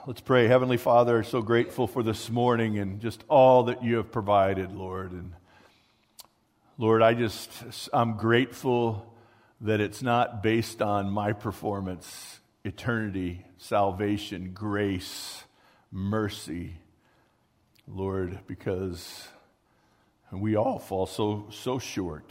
Let's pray. Heavenly Father, so grateful for this morning and just all that you have provided, Lord. And Lord, I'm grateful that it's not based on my performance, eternity, salvation, grace, mercy, Lord, because we all fall so short.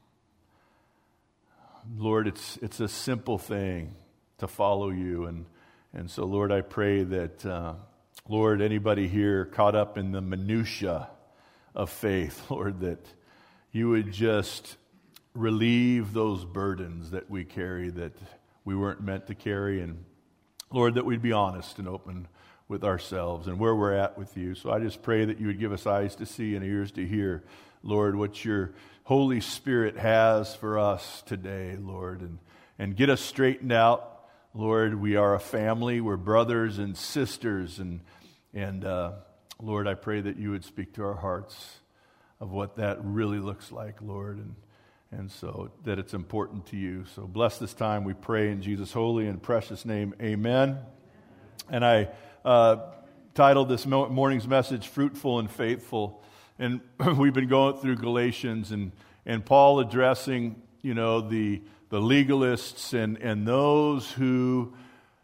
Lord, it's a simple thing to follow you, and so, Lord, I pray that, Lord, anybody here caught up in the minutia of faith, Lord, that you would just relieve those burdens that we carry that we weren't meant to carry, and, Lord, that we'd be honest and open with ourselves and where we're at with you. So I just pray that you would give us eyes to see and ears to hear, Lord, what your Holy Spirit has for us today, Lord, and get us straightened out. Lord, we are a family. We're brothers and sisters. And Lord, I pray that you would speak to our hearts of what that really looks like, Lord, and so that it's important to you. So bless this time, we pray in Jesus' holy and precious name. Amen. And I titled this morning's message, Fruitful and Faithful. And we've been going through Galatians and Paul addressing, the legalists and those who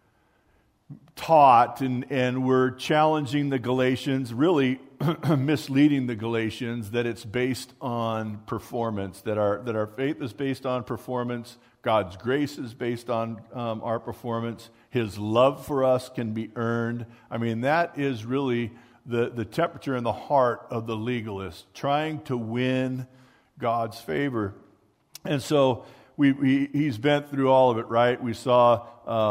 taught and were challenging the Galatians, really misleading the Galatians, that it's based on performance, that our faith is based on performance, God's grace is based on our performance, His love for us can be earned. I mean, that is really the temperature in the heart of the legalist, trying to win God's favor. And so he's been through all of it, right? We saw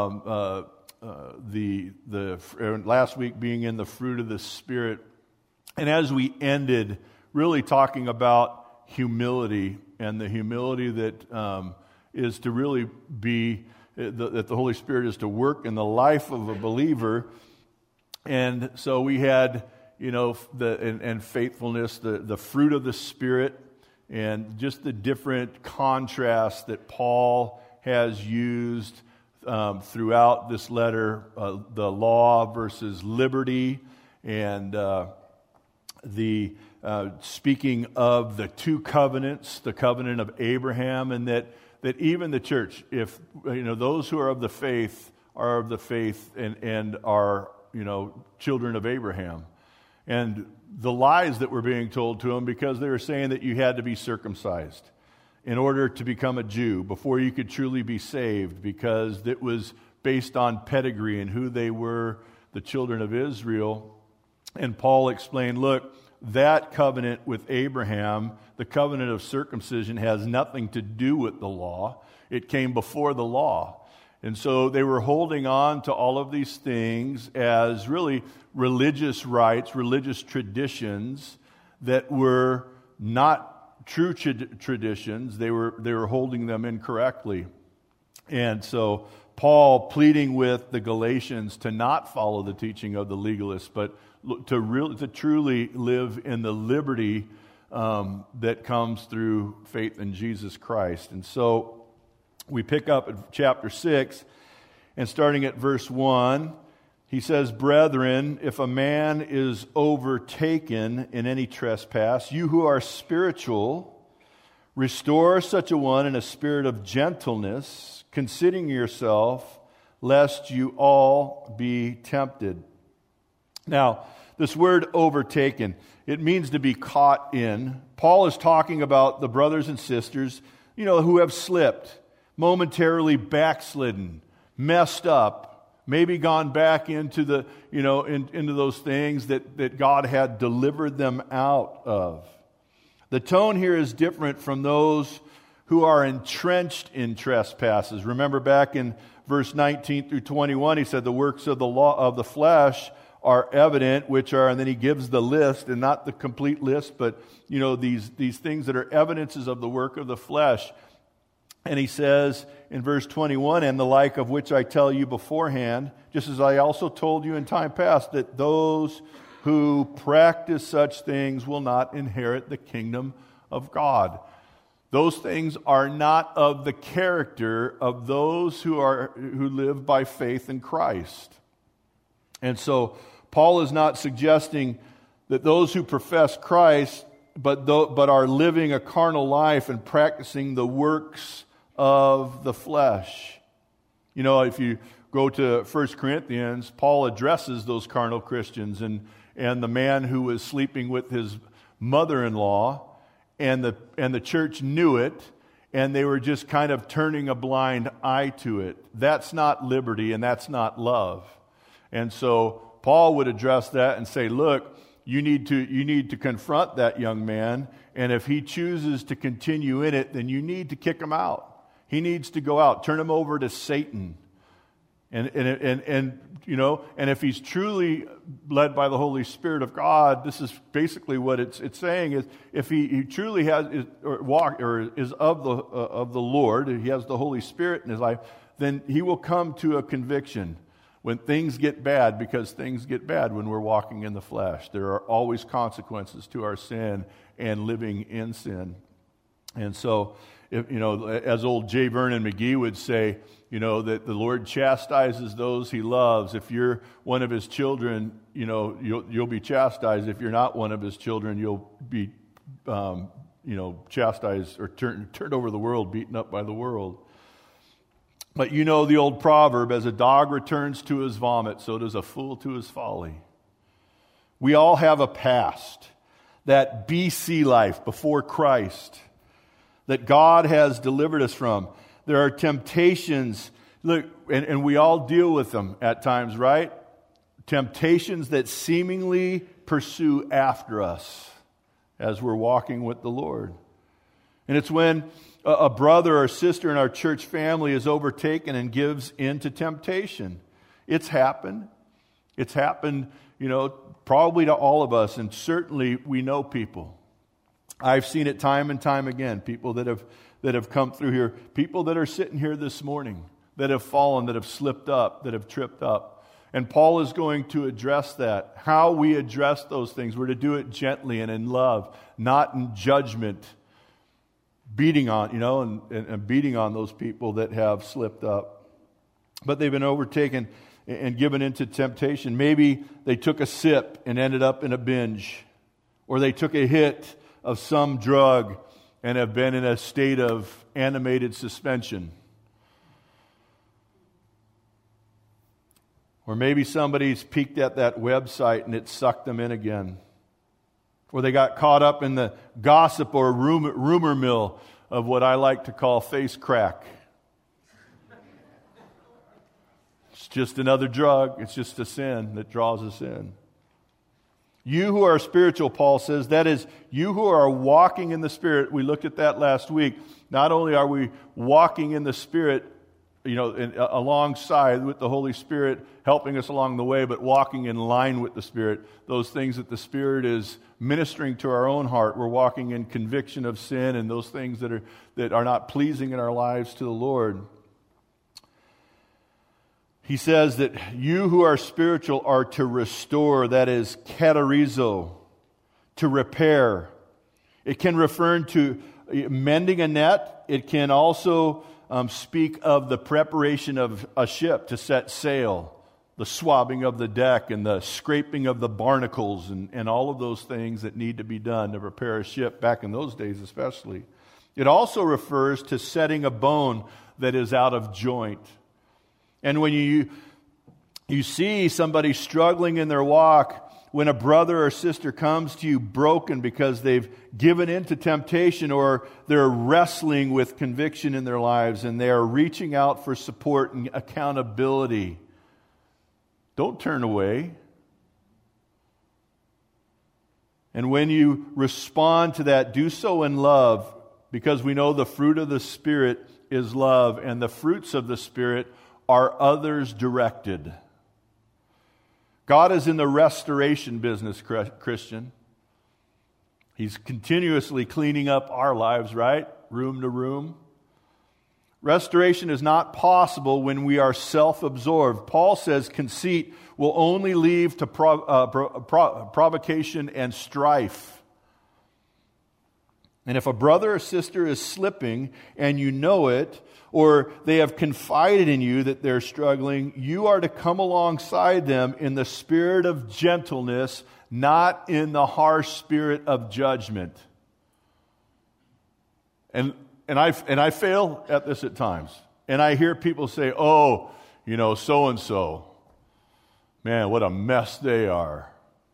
the last week being in the fruit of the Spirit, and as we ended, really talking about humility and the humility that is to really be that the Holy Spirit is to work in the life of a believer. And so we had, and faithfulness, the fruit of the Spirit. And just the different contrasts that Paul has used throughout this letter, the law versus liberty, and the speaking of the two covenants, the covenant of Abraham, and that even the church, if those who are of the faith and are children of Abraham. And the lies that were being told to them, because they were saying that you had to be circumcised in order to become a Jew before you could truly be saved, because it was based on pedigree and who they were, the children of Israel. And Paul explained, look, that covenant with Abraham, the covenant of circumcision, has nothing to do with the law. It came before the law. And so they were holding on to all of these things as really religious rites, religious traditions that were not true traditions. They were holding them incorrectly. And so Paul pleading with the Galatians to not follow the teaching of the legalists, but to truly live in the liberty that comes through faith in Jesus Christ. And so we pick up at chapter 6, and starting at verse 1, he says, Brethren, if a man is overtaken in any trespass, you who are spiritual, restore such a one in a spirit of gentleness, considering yourself, lest you all be tempted. Now, this word overtaken, it means to be caught in. Paul is talking about the brothers and sisters, who have slipped, momentarily backslidden, messed up, maybe gone back into the, into those things that God had delivered them out of. The tone here is different from those who are entrenched in trespasses. Remember back in verse 19 through 21, he said the works of the law of the flesh are evident, which are, and then he gives the list, and not the complete list, but these things that are evidences of the work of the flesh. And he says in verse 21, and the like of which I tell you beforehand, just as I also told you in time past, that those who practice such things will not inherit the kingdom of God. Those things are not of the character of those who live by faith in Christ. And so Paul is not suggesting that those who profess Christ but are living a carnal life and practicing the works of the flesh. You know, if you go to 1 Corinthians, Paul addresses those carnal Christians and the man who was sleeping with his mother-in-law, and the church knew it, and they were just kind of turning a blind eye to it. That's not liberty, and that's not love. And so Paul would address that and say, look, you need to confront that young man, and if he chooses to continue in it, then you need to kick him out. He needs to go out, turn him over to Satan. And you know, and if he's truly led by the Holy Spirit of God, this is basically what it's saying is, if he truly is of the Lord, he has the Holy Spirit in his life, then he will come to a conviction when things get bad, because things get bad when we're walking in the flesh. There are always consequences to our sin and living in sin. And so, if, you know, as old J. Vernon McGee would say, you know, that the Lord chastises those he loves. If you're one of his children, you know, you'll be chastised. If you're not one of his children, you'll be, chastised or turned over the world, beaten up by the world. But you know the old proverb, as a dog returns to his vomit, so does a fool to his folly. We all have a past, that BC life before Christ, that God has delivered us from. There are temptations, look, and we all deal with them at times, right? Temptations that seemingly pursue after us as we're walking with the Lord. And it's when a brother or sister in our church family is overtaken and gives in to temptation. It's happened. It's happened, you know, probably to all of us, and certainly we know people. I've seen it time and time again, people that have come through here, people that are sitting here this morning, that have fallen, that have slipped up, that have tripped up. And Paul is going to address that. How we address those things, we're to do it gently and in love, not in judgment, beating on, you know, and beating on those people that have slipped up. But they've been overtaken and given into temptation. Maybe they took a sip and ended up in a binge, or they took a hit of some drug and have been in a state of animated suspension. Or maybe somebody's peeked at that website and it sucked them in again. Or they got caught up in the gossip or rumor mill of what I like to call face crack. It's just another drug. It's just a sin that draws us in. You who are spiritual, Paul says, that is, you who are walking in the Spirit. We looked at that last week. Not only are we walking in the Spirit, you know, alongside with the Holy Spirit helping us along the way, but walking in line with the Spirit. Those things that the Spirit is ministering to our own heart. We're walking in conviction of sin and those things that are not pleasing in our lives to the Lord. He says that you who are spiritual are to restore, that is, katerizo, to repair. It can refer to mending a net. It can also speak of the preparation of a ship to set sail, the swabbing of the deck and the scraping of the barnacles and all of those things that need to be done to repair a ship, back in those days especially. It also refers to setting a bone that is out of joint. And when you see somebody struggling in their walk, when a brother or sister comes to you broken because they've given in to temptation, or they're wrestling with conviction in their lives and they are reaching out for support and accountability, don't turn away. And when you respond to that, do so in love, because we know the fruit of the Spirit is love, and the fruits of the Spirit are others directed. God is in the restoration business, Christian. He's continuously cleaning up our lives, right? Room to room. Restoration is not possible when we are self-absorbed. Paul says conceit will only lead to provocation and strife. And if a brother or sister is slipping and you know it, or they have confided in you that they're struggling, you are to come alongside them in the spirit of gentleness, not in the harsh spirit of judgment. And I fail at this at times. And I hear people say, oh, so-and-so. Man, what a mess they are.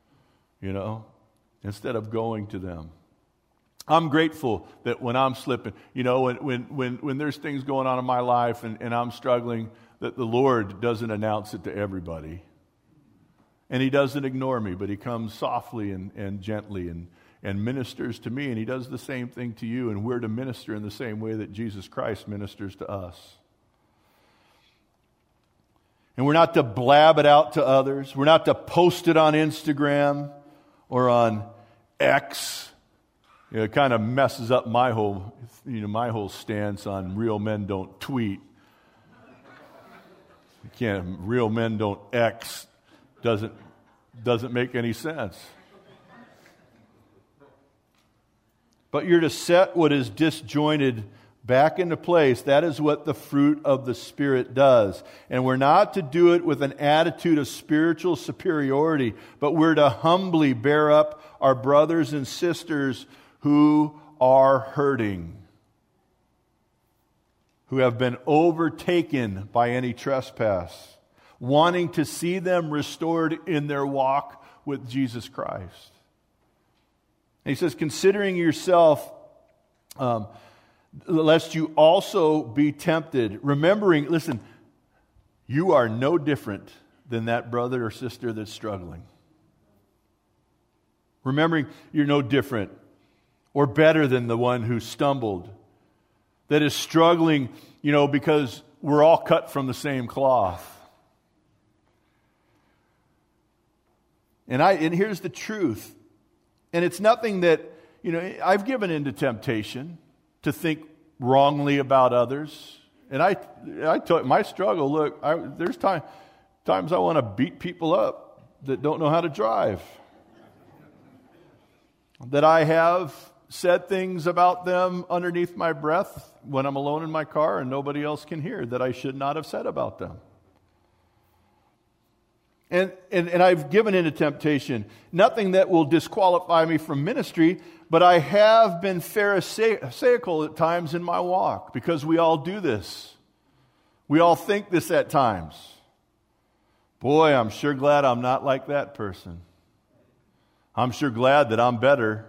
Instead of going to them. I'm grateful that when I'm slipping, when there's things going on in my life and I'm struggling, that the Lord doesn't announce it to everybody. And He doesn't ignore me, but He comes softly and gently and ministers to me. And He does the same thing to you. And we're to minister in the same way that Jesus Christ ministers to us. And we're not to blab it out to others. We're not to post it on Instagram or on X. It kind of messes up my whole stance on real men don't tweet. Real men don't X. Doesn't make any sense. But you're to set what is disjointed back into place. That is what the fruit of the Spirit does. And we're not to do it with an attitude of spiritual superiority, but we're to humbly bear up our brothers and sisters who are hurting, who have been overtaken by any trespass, wanting to see them restored in their walk with Jesus Christ. And he says, considering yourself, lest you also be tempted. Remembering, listen, you are no different than that brother or sister that's struggling. Remembering you're no different or better than the one who stumbled, that is struggling, because we're all cut from the same cloth. And here's the truth. And it's nothing that, I've given into temptation to think wrongly about others. And I told my struggle, look, there's times I want to beat people up that don't know how to drive. That I have said things about them underneath my breath when I'm alone in my car and nobody else can hear that I should not have said about them. And I've given into temptation, nothing that will disqualify me from ministry, but I have been pharisaical at times in my walk, because we all do this. We all think this at times. Boy, I'm sure glad I'm not like that person. I'm sure glad that I'm better.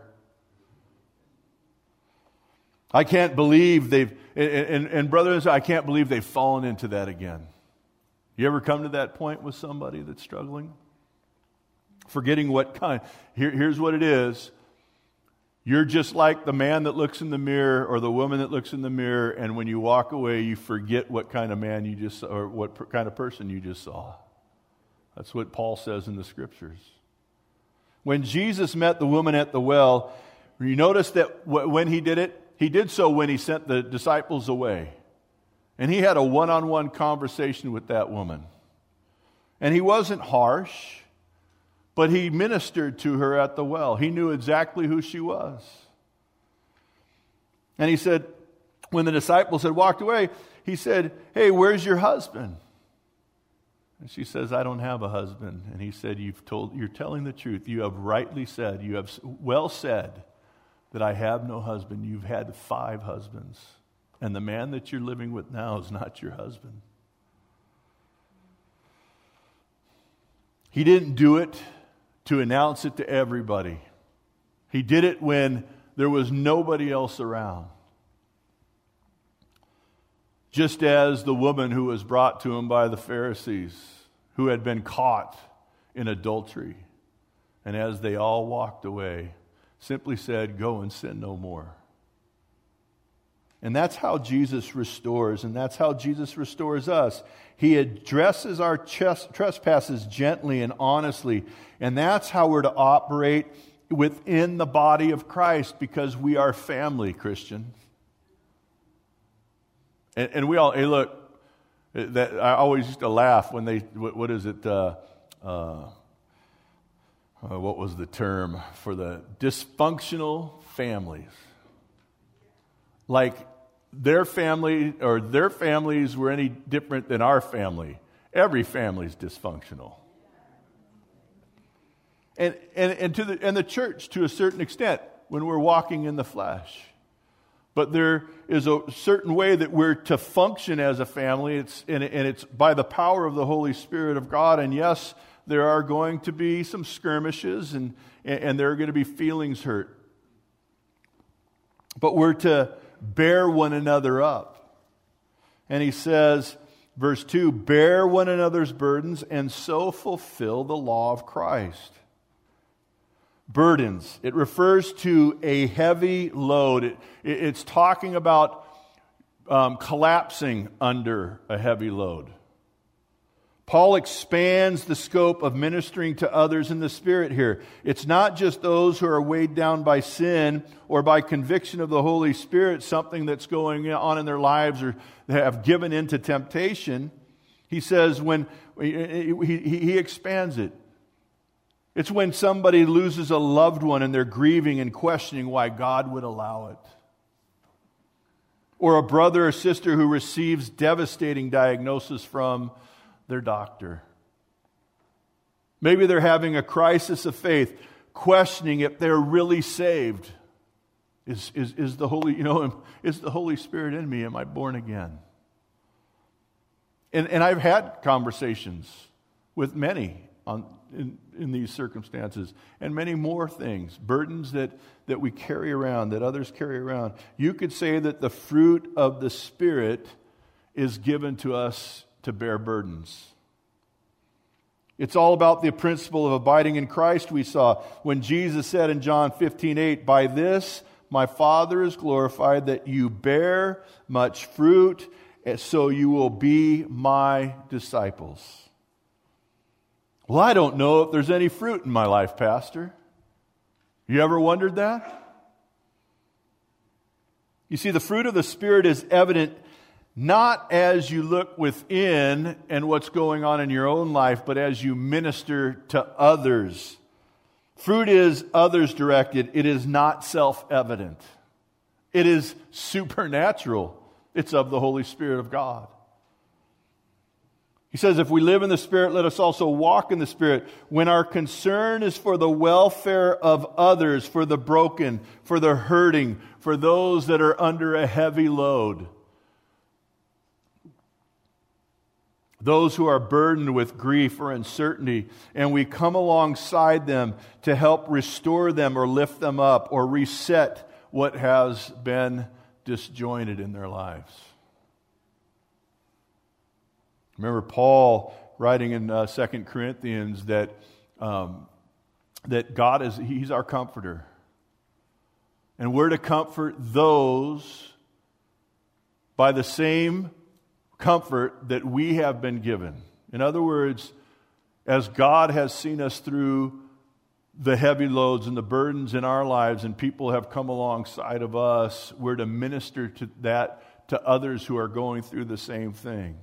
I can't believe and brothers, I can't believe they've fallen into that again. You ever come to that point with somebody that's struggling? Forgetting what kind. Here's what it is. You're just like the man that looks in the mirror or the woman that looks in the mirror, and when you walk away, you forget what kind of man you just saw, or what kind of person you just saw. That's what Paul says in the Scriptures. When Jesus met the woman at the well, you notice that when he did it, he did so when he sent the disciples away. And he had a one-on-one conversation with that woman. And he wasn't harsh, but he ministered to her at the well. He knew exactly who she was. And he said, when the disciples had walked away, he said, "Hey, where's your husband?" And she says, "I don't have a husband." And he said, "You're telling the truth. You have rightly said, you have well said that I have no husband. You've had 5 husbands. And the man that you're living with now is not your husband." He didn't do it to announce it to everybody. He did it when there was nobody else around. Just as the woman who was brought to him by the Pharisees, who had been caught in adultery, and as they all walked away, simply said, "Go and sin no more." And that's how Jesus restores, and that's how Jesus restores us. He addresses our trespasses gently and honestly, and that's how we're to operate within the body of Christ, because we are family, Christian. And we all, hey, look, that I always used to laugh when they, what is it, what was the term for the dysfunctional families? like their family or their families were any different than our family. Every family is dysfunctional. And the church, to a certain extent, when we're walking in the flesh. But there is a certain way that we're to function as a family. It's by the power of the Holy Spirit of God. And yes, there are going to be some skirmishes and there are going to be feelings hurt. But we're to bear one another up. And he says, verse 2, bear one another's burdens and so fulfill the law of Christ. Burdens. It refers to a heavy load. It's talking about collapsing under a heavy load. Paul expands the scope of ministering to others in the Spirit here. It's not just those who are weighed down by sin or by conviction of the Holy Spirit, something that's going on in their lives or have given into temptation. He says when he expands it. It's when somebody loses a loved one and they're grieving and questioning why God would allow it. Or a brother or sister who receives devastating diagnosis from their doctor. Maybe they're having a crisis of faith, questioning if they're really saved. Is the Holy Spirit in me? Am I born again? And I've had conversations with many in these circumstances, and many more things, burdens that we carry around, that others carry around. You could say that the fruit of the Spirit is given to us to bear burdens. It's all about the principle of abiding in Christ. We saw when Jesus said in John 15:8, by this my Father is glorified, that you bear much fruit, so you will be my disciples. Well, I don't know if there's any fruit in my life, Pastor. You ever wondered that? You see, the fruit of the Spirit is evident not as you look within and what's going on in your own life, but as you minister to others. Fruit is others directed. It is not self-evident. It is supernatural. It's of the Holy Spirit of God. He says, if we live in the Spirit, let us also walk in the Spirit. When our concern is for the welfare of others, for the broken, for the hurting, for those that are under a heavy load, those who are burdened with grief or uncertainty, and we come alongside them to help restore them or lift them up or reset what has been disjointed in their lives. Remember Paul writing in 2 Corinthians that God He's our comforter. And we're to comfort those by the same comfort that we have been given. In other words, as God has seen us through the heavy loads and the burdens in our lives, and people have come alongside of us, we're to minister to that to others who are going through the same thing.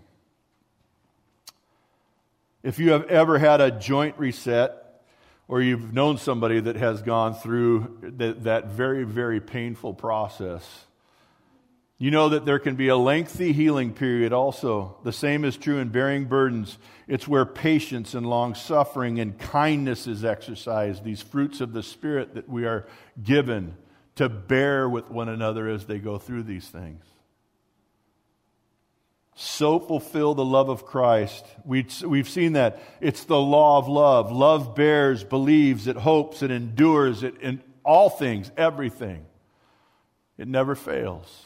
If you have ever had a joint reset, or you've known somebody that has gone through that very, very painful process, you know that there can be a lengthy healing period also. The same is true in bearing burdens. It's where patience and long-suffering and kindness is exercised, these fruits of the Spirit that we are given to bear with one another as they go through these things. So fulfill the love of Christ. We've seen that. It's the law of love. Love bears, believes, it hopes, it endures, it in all things, everything. It never fails.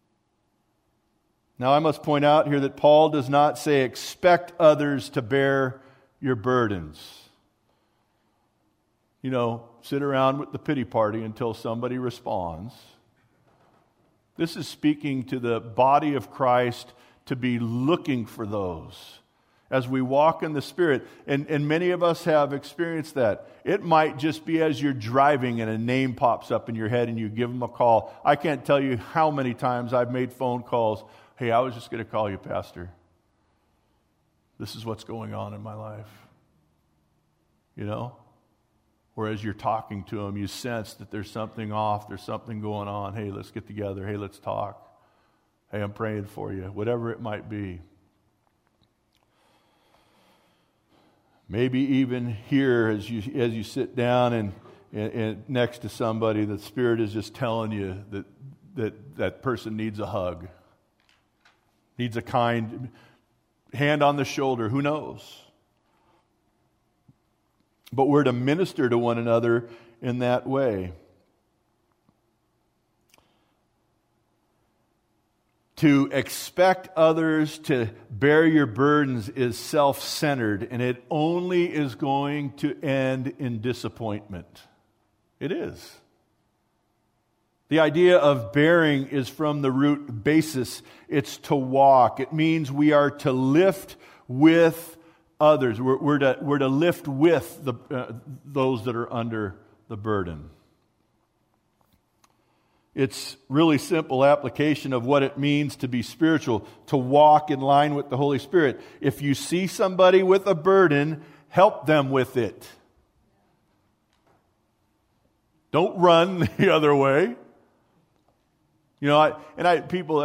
Now I must point out here that Paul does not say expect others to bear your burdens. You know, sit around with the pity party until somebody responds. This is speaking to the body of Christ to be looking for those as we walk in the Spirit. And many of us have experienced that. It might just be as you're driving and a name pops up in your head and you give them a call. I can't tell you how many times I've made phone calls. Hey, I was just going to call you, Pastor. This is what's going on in my life. You know? or as you're talking to them, you sense that there's something off, there's something going on. Hey, let's get together. Hey, let's talk. Hey, I'm praying for you, whatever it might be. Maybe even here as you sit down and next to somebody, the Spirit is just telling you that person needs a hug, needs a kind hand on the shoulder, who knows? But we're to minister to one another in that way. To expect others to bear your burdens is self-centered, and it only is going to end in disappointment. It is. The idea of bearing is from the root basis. It's to walk. It means we are to lift with others. We're to lift with those that are under the burden. It's really simple application of what it means to be spiritual, to walk in line with the Holy Spirit. If you see somebody with a burden, help them with it. Don't run the other way. People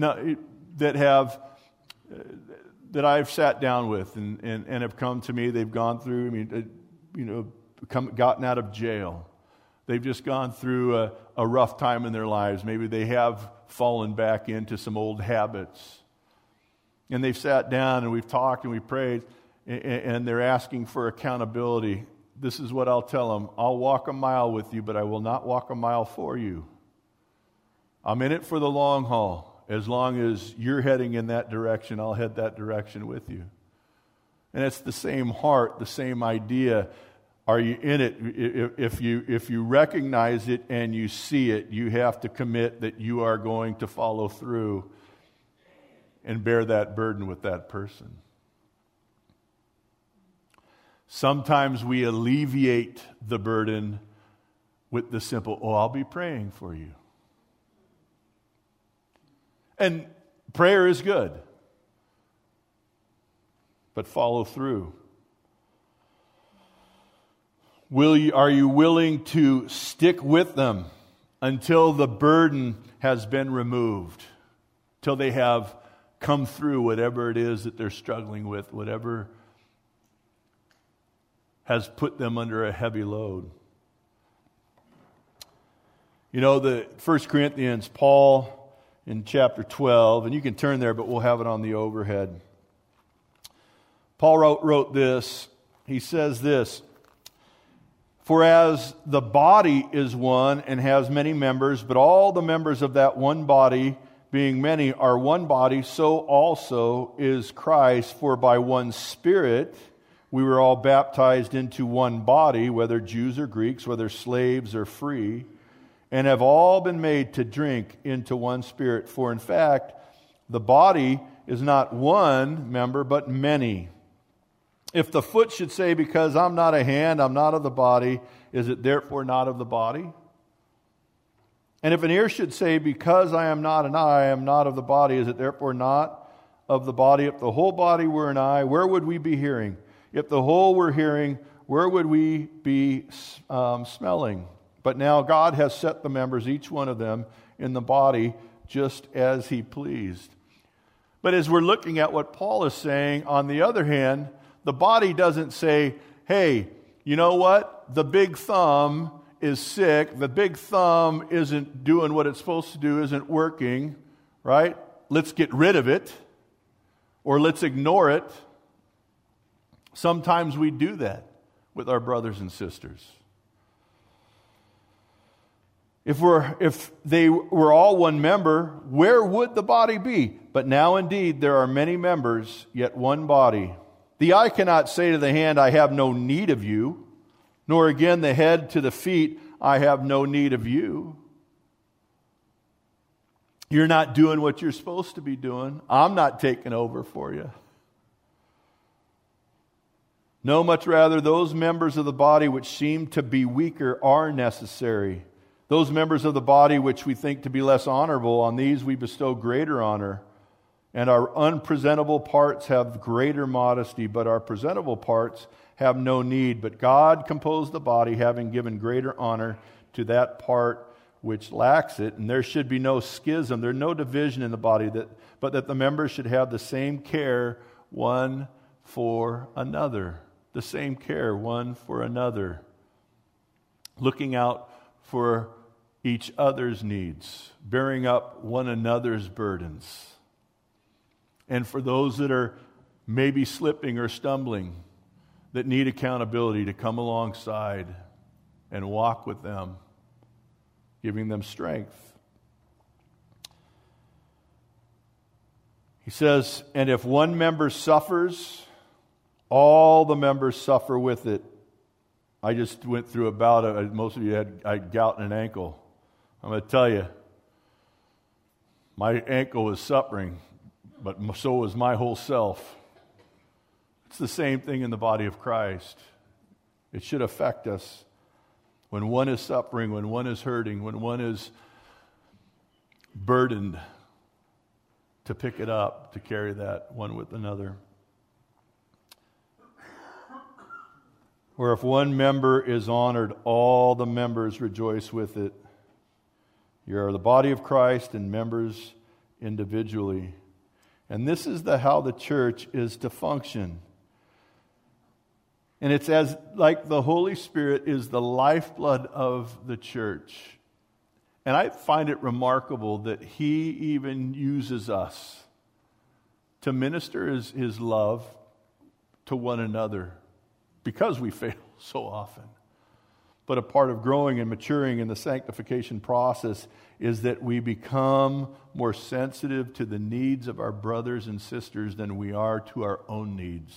that I've sat down with and have come to me, they've gone through, gotten out of jail. They've just gone through a rough time in their lives. Maybe they have fallen back into some old habits. And they've sat down and we've talked and we've prayed, and they're asking for accountability. This is what I'll tell them. I'll walk a mile with you, but I will not walk a mile for you. I'm in it for the long haul. As long as you're heading in that direction, I'll head that direction with you. And it's the same heart, the same idea. Are you in it? If you recognize it and you see it, you have to commit that you are going to follow through and bear that burden with that person. Sometimes we alleviate the burden with the simple, I'll be praying for you. And prayer is good, but follow through. Are you willing to stick with them until the burden has been removed, till they have come through whatever it is that they're struggling with, whatever has put them under a heavy load? The 1 Corinthians, Paul in chapter 12, and you can turn there, but we'll have it on the overhead. Paul wrote this. He says this, "For as the body is one and has many members, but all the members of that one body, being many, are one body, so also is Christ. For by one Spirit we were all baptized into one body, whether Jews or Greeks, whether slaves or free, and have all been made to drink into one Spirit. For in fact, the body is not one member, but many. If the foot should say, because I'm not a hand, I'm not of the body, is it therefore not of the body? And if an ear should say, because I am not an eye, I am not of the body, is it therefore not of the body? If the whole body were an eye, where would we be hearing? If the whole were hearing, where would we be smelling? But now God has set the members, each one of them, in the body just as He pleased." But as we're looking at what Paul is saying, on the other hand, the body doesn't say, hey, you know what? The big thumb is sick. The big thumb isn't doing what it's supposed to do, isn't working, right? Let's get rid of it, or let's ignore it. Sometimes we do that with our brothers and sisters. If they were all one member, where would the body be? But now indeed there are many members, yet one body. The eye cannot say to the hand, I have no need of you, nor again the head to the feet, I have no need of you. You're not doing what you're supposed to be doing. I'm not taking over for you. No, much rather, those members of the body which seem to be weaker are necessary. Those members of the body which we think to be less honorable, on these we bestow greater honor. And our unpresentable parts have greater modesty, but our presentable parts have no need, but God composed the body, having given greater honor to that part which lacks it. And there should be no schism, there's no division in the body, but that the members should have the same care one for another. The same care one for another. Looking out for each other's needs, bearing up one another's burdens. And for those that are maybe slipping or stumbling, that need accountability, to come alongside and walk with them, giving them strength. He says, and if one member suffers, all the members suffer with it. I just went through most of you had gout in an ankle. I'm going to tell you, my ankle was suffering, but so was my whole self. It's the same thing in the body of Christ. It should affect us. When one is suffering, when one is hurting, when one is burdened, to pick it up, to carry that one with another. Where if one member is honored, all the members rejoice with it. You are the body of Christ and members individually. And this is how the church is to function. And it's as like the Holy Spirit is the lifeblood of the church. And I find it remarkable that He even uses us to minister His love to one another, because we fail so often. But a part of growing and maturing in the sanctification process is that we become more sensitive to the needs of our brothers and sisters than we are to our own needs.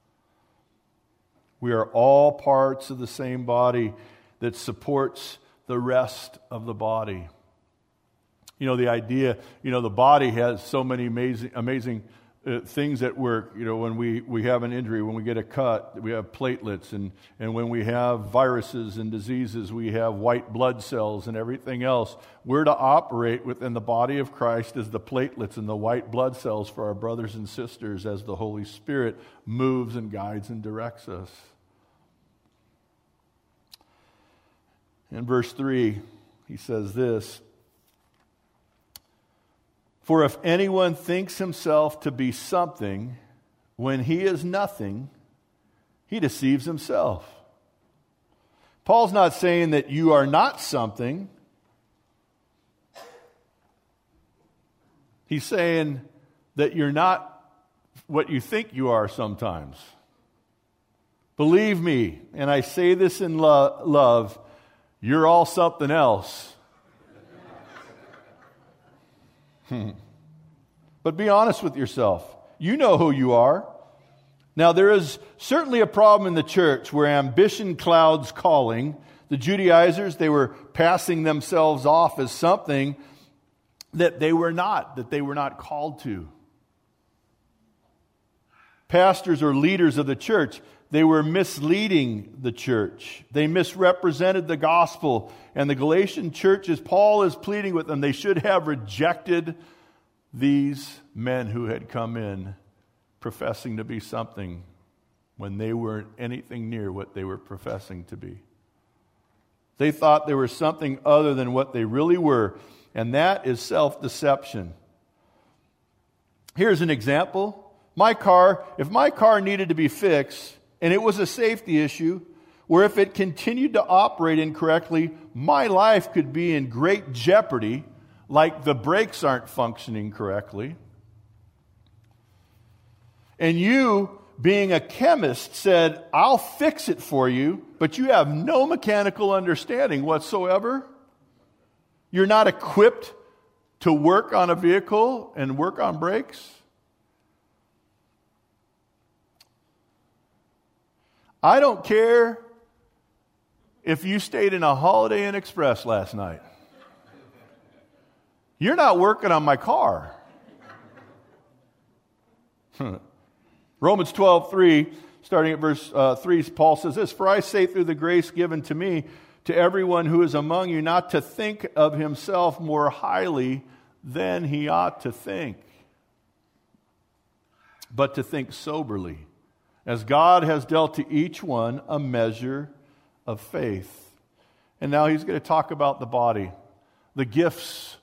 We are all parts of the same body that supports the rest of the body. You know, the idea, the body has so many amazing things at work. When we have an injury, when we get a cut, we have platelets, and when we have viruses and diseases, we have white blood cells and everything else. We're to operate within the body of Christ as the platelets and the white blood cells for our brothers and sisters as the Holy Spirit moves and guides and directs us. In verse 3, he says this, for if anyone thinks himself to be something when he is nothing, he deceives himself. Paul's not saying that you are not something. He's saying that you're not what you think you are sometimes. Believe me, and I say this in love, you're all something else. But be honest with yourself. You know who you are. Now, there is certainly a problem in the church where ambition clouds calling. The Judaizers, they were passing themselves off as something that they were not called to. Pastors or leaders of the church, they were misleading the church. They misrepresented the gospel. And the Galatian churches, Paul is pleading with them, they should have rejected these men who had come in professing to be something when they weren't anything near what they were professing to be. They thought they were something other than what they really were, and that is self-deception. Here's an example. If my car needed to be fixed, and it was a safety issue, where if it continued to operate incorrectly, my life could be in great jeopardy, like the brakes aren't functioning correctly. And you, being a chemist, said, I'll fix it for you, but you have no mechanical understanding whatsoever. You're not equipped to work on a vehicle and work on brakes. I don't care if you stayed in a Holiday Inn Express last night. You're not working on my car. Romans 12:3, starting at verse 3, Paul says this, for I say through the grace given to me, to everyone who is among you, not to think of himself more highly than he ought to think, but to think soberly, as God has dealt to each one a measure of faith. And now he's going to talk about the body, the gifts,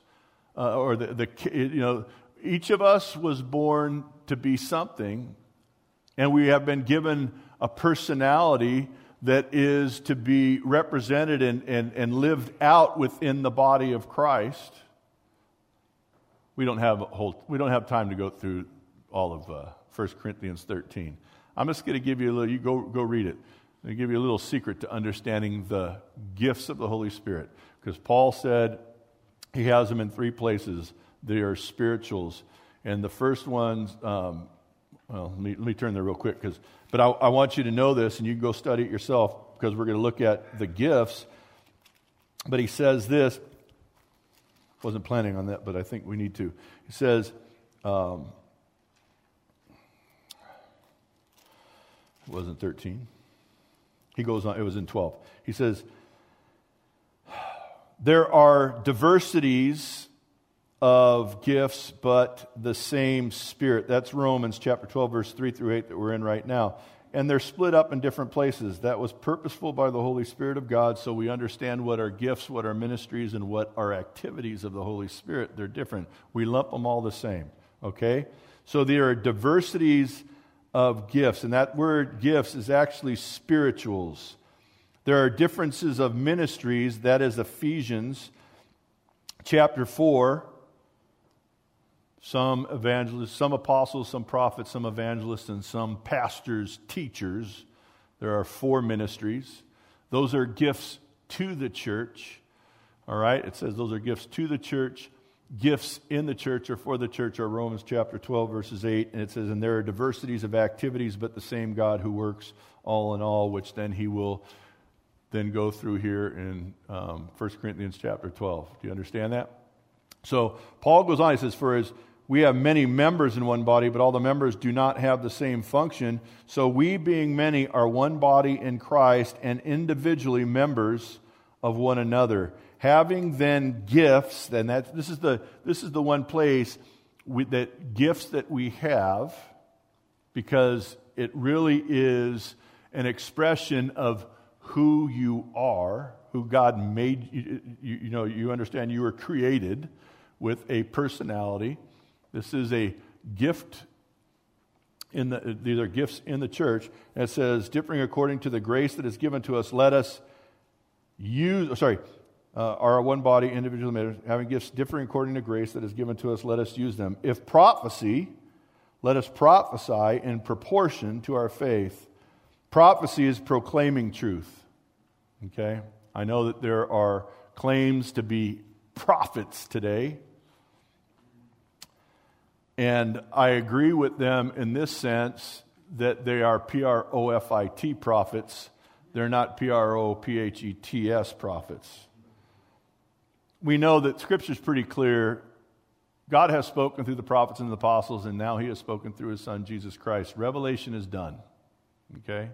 each of us was born to be something, and we have been given a personality that is to be represented and lived out within the body of Christ. We don't have time to go through all of 1 Corinthians 13. I'm just going to give you a little. You go read it. I'm going to give you a little secret to understanding the gifts of the Holy Spirit, because Paul said he has them in 3 places. They are spirituals, and the first one's. Let me turn there real quick, but I want you to know this, and you can go study it yourself, because we're going to look at the gifts. But he says this. Wasn't planning on that, but I think we need to. He says, it wasn't 13. He goes on, it was in 12. He says, there are diversities of gifts, but the same Spirit. That's Romans chapter 12, verse 3 through 8 that we're in right now. And they're split up in different places. That was purposeful by the Holy Spirit of God, so we understand what our gifts, what our ministries, and what our activities of the Holy Spirit. They're different. We lump them all the same, okay? So there are diversities of gifts, and that word gifts is actually spirituals. There are differences of ministries, that is Ephesians chapter 4. Some evangelists, some apostles, some prophets, some evangelists, and some pastors, teachers. There are 4 ministries. Those are gifts to the church. All right? It says those are gifts to the church. Gifts in the church or for the church are Romans chapter 12, verses 8. And it says, and there are diversities of activities, but the same God who works all in all, which then he will then go through here in 1 Corinthians chapter 12. Do you understand that? So Paul goes on, he says, for as we have many members in one body, but all the members do not have the same function. So we, being many, are one body in Christ and individually members of one another. Having then gifts, and this is the one place that gifts that we have, because it really is an expression of who you are, who God made you. You understand you were created with a personality. This is a gift. These are gifts in the church. And it says, differing according to the grace that is given to us, let us use, our one body, individual matters, having gifts differing according to grace that is given to us, let us use them. If prophecy, let us prophesy in proportion to our faith. Prophecy is proclaiming truth. Okay? I know that there are claims to be prophets today. And I agree with them in this sense that they are P-R-O-F-I-T prophets. They're not P-R-O-P-H-E-T-S prophets. We know that Scripture is pretty clear. God has spoken through the prophets and the apostles, and now he has spoken through his Son, Jesus Christ. Revelation is done. Okay?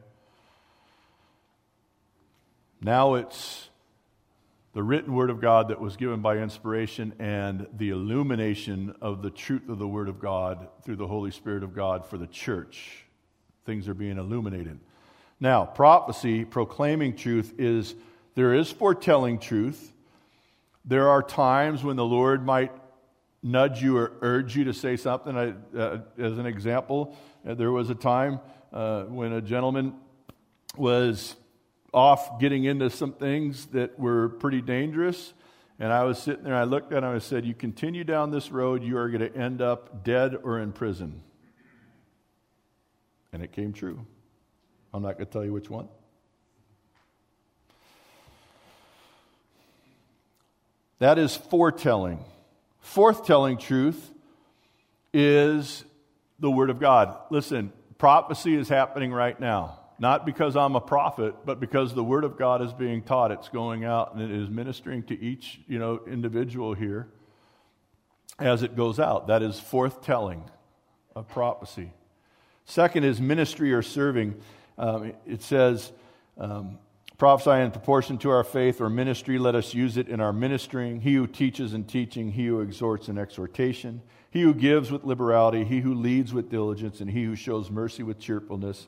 Now it's the written Word of God that was given by inspiration and the illumination of the truth of the Word of God through the Holy Spirit of God for the church. Things are being illuminated. Now, prophecy, proclaiming truth, there is foretelling truth. There are times when the Lord might nudge you or urge you to say something. As an example, there was a time when a gentleman was off getting into some things that were pretty dangerous. And I was sitting there, I looked at him and I said, you continue down this road, you are going to end up dead or in prison. And it came true. I'm not going to tell you which one. That is foretelling. Forthtelling truth is the Word of God. Listen, prophecy is happening right now. Not because I'm a prophet, but because the Word of God is being taught. It's going out and it is ministering to each, individual here as it goes out. That is forthtelling of prophecy. Second is ministry or serving. It says, prophesy in proportion to our faith or ministry. Let us use it in our ministering. He who teaches in teaching, he who exhorts in exhortation, he who gives with liberality, he who leads with diligence, and he who shows mercy with cheerfulness.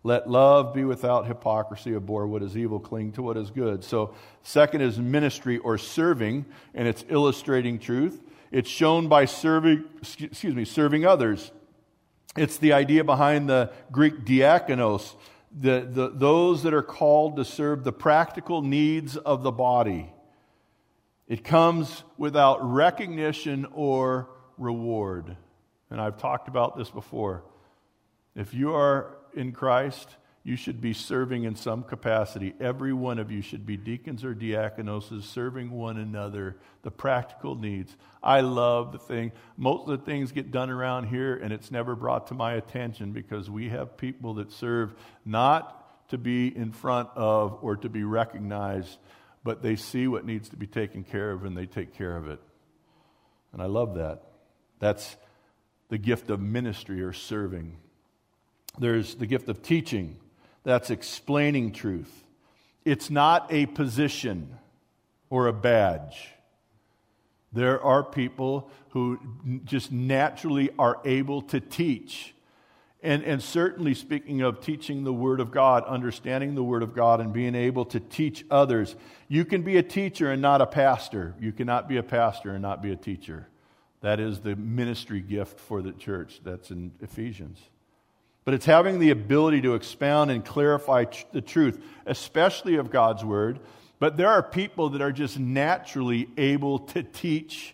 Let love be without hypocrisy, abhor what is evil, cling to what is good. So second is ministry or serving, and it's illustrating truth. It's shown by serving others. It's the idea behind the Greek diakonos, those that are called to serve the practical needs of the body. It comes without recognition or reward. And I've talked about this before. If you are in Christ, you should be serving in some capacity. Every one of you should be deacons or diakonoses, serving one another, the practical needs. I love the thing. Most of the things get done around here, and it's never brought to my attention because we have people that serve not to be in front of or to be recognized, but they see what needs to be taken care of, and they take care of it. And I love that. That's the gift of ministry or serving. There's the gift of teaching. That's explaining truth. It's not a position or a badge. There are people who just naturally are able to teach. And certainly speaking of teaching the Word of God, understanding the Word of God and being able to teach others. You can be a teacher and not a pastor. You cannot be a pastor and not be a teacher. That is the ministry gift for the church. That's in Ephesians. But it's having the ability to expound and clarify the truth, especially of God's Word. But there are people that are just naturally able to teach,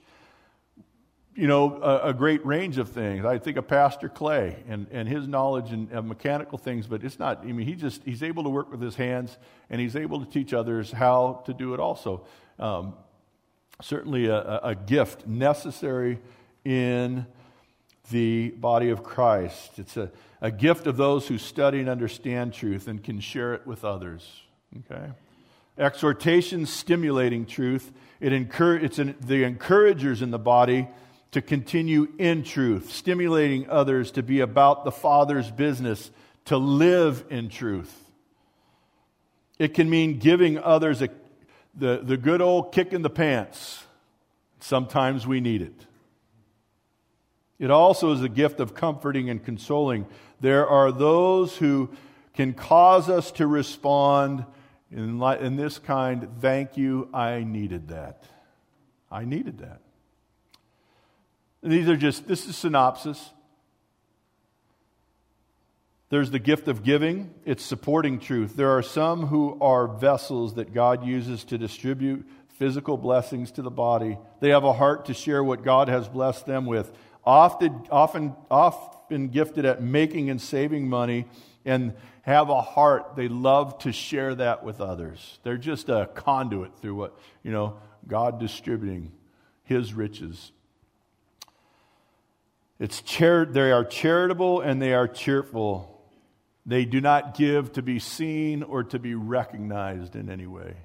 a great range of things. I think of Pastor Clay and his knowledge of mechanical things, but it's not, he's able to work with his hands, and he's able to teach others how to do it also. Certainly a gift necessary in the body of Christ. It's a gift of those who study and understand truth and can share it with others. Okay? Exhortation, stimulating truth. It's the encouragers in the body to continue in truth, stimulating others to be about the Father's business, to live in truth. It can mean giving others the good old kick in the pants. Sometimes we need it. It also is a gift of comforting and consoling. There are those who can cause us to respond in this kind, thank you, I needed that. I needed that. And this is synopsis. There's the gift of giving. It's supporting truth. There are some who are vessels that God uses to distribute physical blessings to the body. They have a heart to share what God has blessed them with. Often gifted at making and saving money, and have a heart. They love to share that with others. They're just a conduit through what, God distributing His riches. They are charitable and they are cheerful. They do not give to be seen or to be recognized in any way.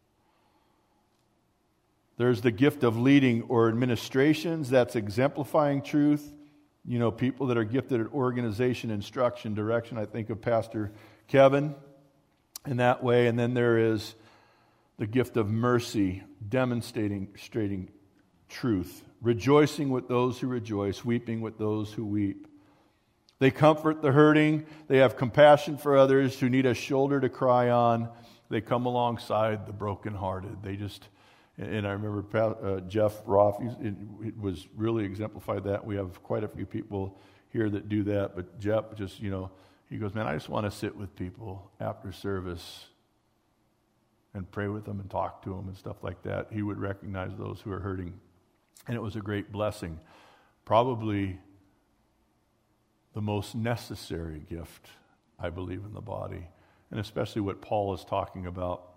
There's the gift of leading or administrations. That's exemplifying truth. People that are gifted at organization, instruction, direction. I think of Pastor Kevin in that way. And then there is the gift of mercy, demonstrating truth. Rejoicing with those who rejoice, weeping with those who weep. They comfort the hurting. They have compassion for others who need a shoulder to cry on. They come alongside the brokenhearted. And I remember Jeff Roth, it was really exemplified that. We have quite a few people here that do that. But Jeff just, he goes, man, I just want to sit with people after service and pray with them and talk to them and stuff like that. He would recognize those who are hurting. And it was a great blessing. Probably the most necessary gift, I believe, in the body. And especially what Paul is talking about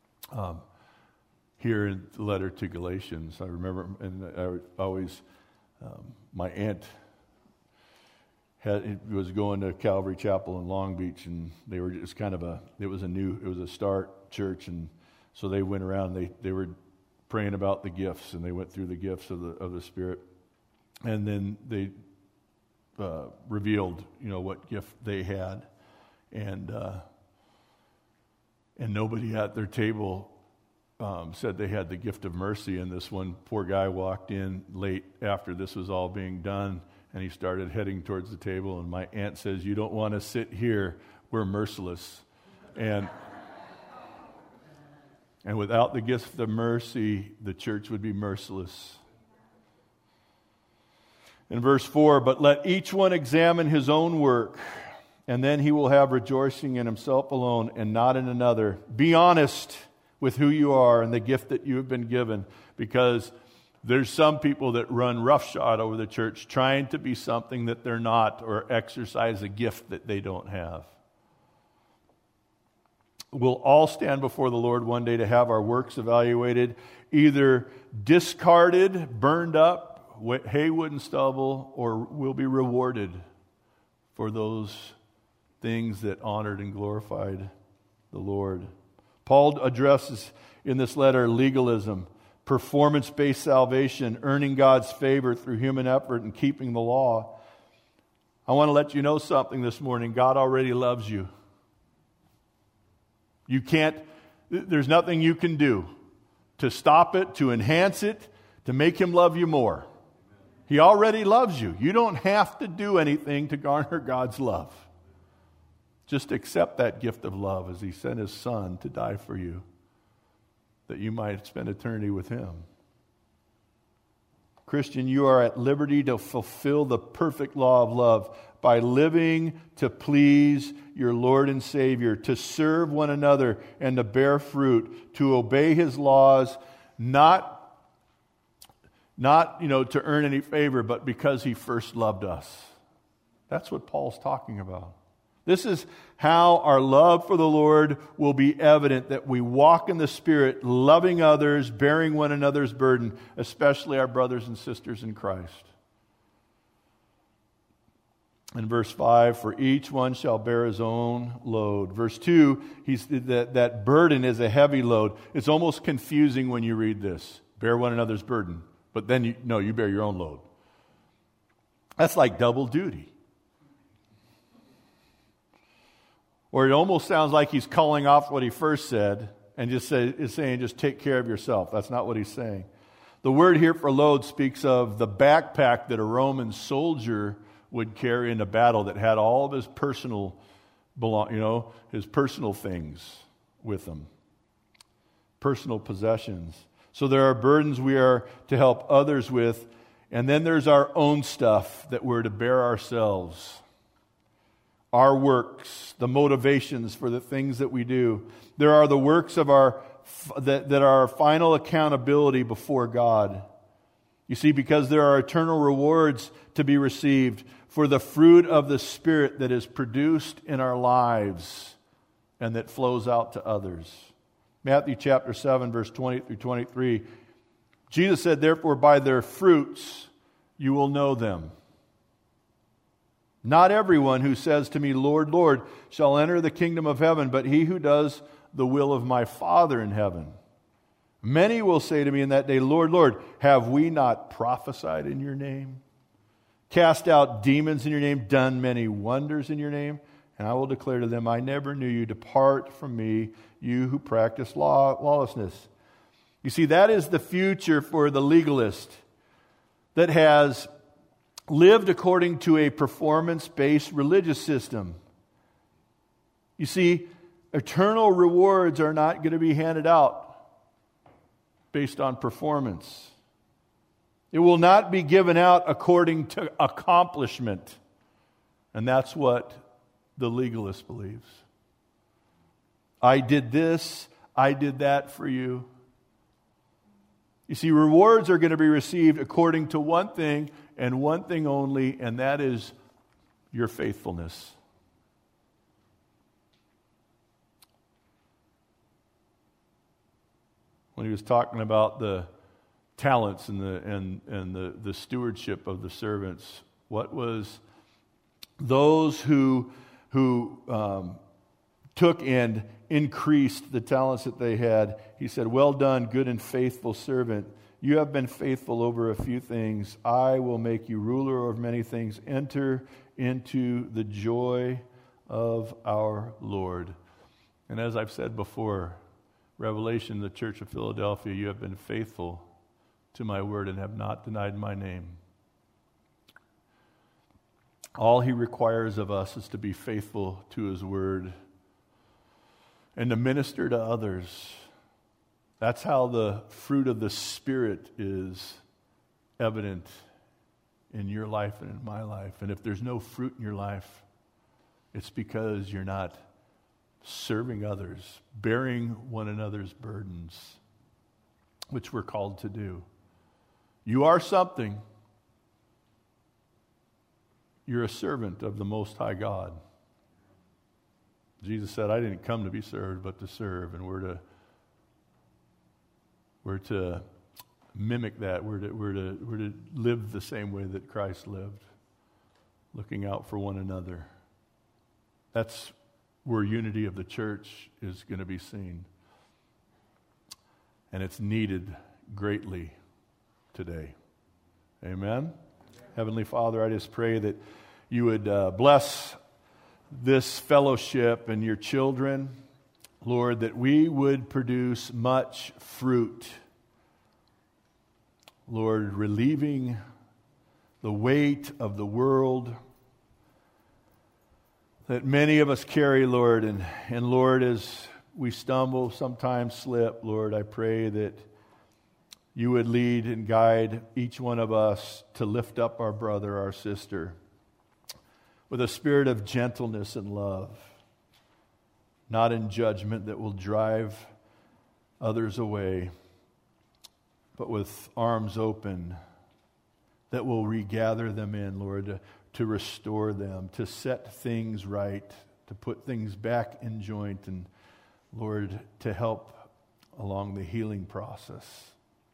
here in the letter to Galatians. I remember, and I always, my aunt was going to Calvary Chapel in Long Beach, and they were just it was a start church, and so they went around, they were praying about the gifts, and they went through the gifts of the Spirit, and then they revealed, what gift they had, and nobody at their table said they had the gift of mercy, and this one poor guy walked in late after this was all being done, and he started heading towards the table, and my aunt says, you don't want to sit here we're merciless. And without the gift of mercy, the church would be merciless. In verse 4, but let each one examine his own work, and then he will have rejoicing in himself alone and not in another. Be honest with who you are and the gift that you have been given, because there's some people that run roughshod over the church trying to be something that they're not or exercise a gift that they don't have. We'll all stand before the Lord one day to have our works evaluated, either discarded, burned up, hay, wood, and stubble, or we'll be rewarded for those things that honored and glorified the Lord. Paul addresses in this letter legalism, performance-based salvation, earning God's favor through human effort and keeping the law. I want to let you know something this morning. God already loves you. You can't, there's nothing you can do to stop it, to enhance it, to make him love you more. He already loves you. You don't have to do anything to garner God's love. Just accept that gift of love as he sent his son to die for you, that you might spend eternity with him. Christian, you are at liberty to fulfill the perfect law of love by living to please your Lord and Savior, to serve one another and to bear fruit, to obey his laws, not to earn any favor, but because he first loved us. That's what Paul's talking about. This is how our love for the Lord will be evident, that we walk in the Spirit, loving others, bearing one another's burden, especially our brothers and sisters in Christ. In verse 5, for each one shall bear his own load. Verse 2, that burden is a heavy load. It's almost confusing when you read this. Bear one another's burden. But then you bear your own load. That's like double duty. Or it almost sounds like he's calling off what he first said and is saying, just take care of yourself. That's not what he's saying. The word here for load speaks of the backpack that a Roman soldier would carry into battle that had all of his personal his personal things with him. Personal possessions. So there are burdens we are to help others with, and then there's our own stuff that we're to bear ourselves. Our works, the motivations for the things that we do. There are the works of that are our final accountability before God. You see, because there are eternal rewards to be received for the fruit of the Spirit that is produced in our lives and that flows out to others. Matthew chapter 7, verse 20 through 23. Jesus said, therefore, by their fruits you will know them. Not everyone who says to me, Lord, Lord, shall enter the kingdom of heaven, but he who does the will of my Father in heaven. Many will say to me in that day, Lord, Lord, have we not prophesied in your name? Cast out demons in your name, done many wonders in your name? And I will declare to them, I never knew you. Depart from me, you who practice lawlessness. You see, that is the future for the legalist that has lived according to a performance-based religious system. You see, eternal rewards are not going to be handed out based on performance. It will not be given out according to accomplishment. And that's what the legalist believes. I did this, I did that for you. You see, rewards are going to be received according to one thing and one thing only, and that is your faithfulness. When he was talking about the talents and the stewardship of the servants, what was those who took and increased the talents that they had? He said, well done, good and faithful servant. You have been faithful over a few things. I will make you ruler over many things. Enter into the joy of our Lord. And as I've said before, Revelation, the Church of Philadelphia, you have been faithful to my word and have not denied my name. All he requires of us is to be faithful to his word and to minister to others. That's how the fruit of the Spirit is evident in your life and in my life. And if there's no fruit in your life, it's because you're not serving others, bearing one another's burdens, which we're called to do. You are something. You're a servant of the Most High God. Jesus said, I didn't come to be served, but to serve. And we're to mimic that. We're to live the same way that Christ lived, looking out for one another. That's where unity of the church is going to be seen. And it's needed greatly today. Amen? Heavenly Father, I just pray that you would bless this fellowship and your children, Lord, that we would produce much fruit. Lord, relieving the weight of the world that many of us carry, Lord. And Lord, as we stumble, sometimes slip, Lord, I pray that you would lead and guide each one of us to lift up our brother, our sister, with a spirit of gentleness and love, not in judgment that will drive others away, but with arms open that will regather them in, Lord, to restore them, to set things right, to put things back in joint, and, Lord, to help along the healing process.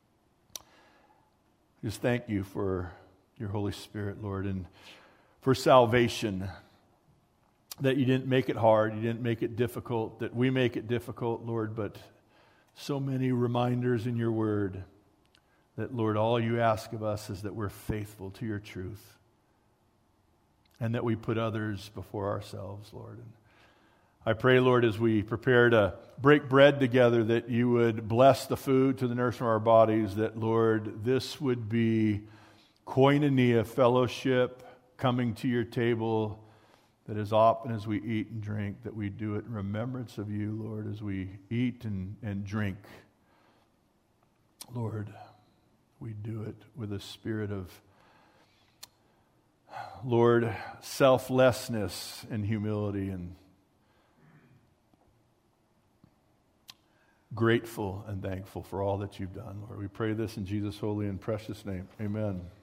Just thank you for your Holy Spirit, Lord, and for salvation, that you didn't make it hard, you didn't make it difficult, that we make it difficult, Lord, but so many reminders in your word that, Lord, all you ask of us is that we're faithful to your truth and that we put others before ourselves, Lord. And I pray, Lord, as we prepare to break bread together, that you would bless the food to the nourishment of our bodies, that, Lord, this would be koinonia, fellowship, coming to your table, that as often as we eat and drink, that we do it in remembrance of you, Lord, as we eat and drink. Lord, we do it with a spirit of, Lord, selflessness and humility, and grateful and thankful for all that you've done, Lord. We pray this in Jesus' holy and precious name. Amen.